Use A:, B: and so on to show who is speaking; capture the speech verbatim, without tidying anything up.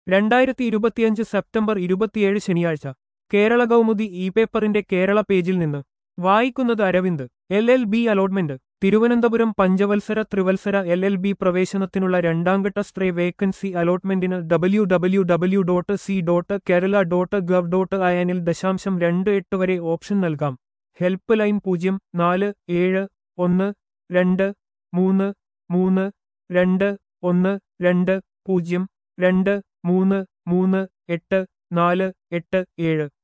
A: രണ്ടായിരത്തി ഇരുപത്തിയഞ്ച് സെപ്റ്റംബർ ഇരുപത്തിയേഴ് ശനിയാഴ്ച കേരള കൗമുദി ഇ പേപ്പറിന്റെ കേരള പേജിൽ നിന്ന് വായിക്കുന്നത് Aravind. L L B allotment Thiruvananthapuram പഞ്ചവത്സര ത്രിവത്സര എൽ എൽ ബി പ്രവേശനത്തിനുള്ള രണ്ടാംഘട്ട സ്ട്രേ വേക്കൻസി അലോട്ട്മെന്റിന് W W W dot C dot Kerala dot gov dot ഐഎനിൽ ദശാംശം രണ്ട് എട്ട് വരെ ഓപ്ഷൻ നൽകാം. ഹെൽപ്പ് ലൈൻ പൂജ്യം നാല് ഏഴ് ഒന്ന് രണ്ട് മൂന്ന് മൂന്ന് രണ്ട് ഒന്ന് രണ്ട് പൂജ്യം രണ്ട് മൂന്ന് മൂന്ന് എട്ട് നാല് എട്ട് ഏഴ്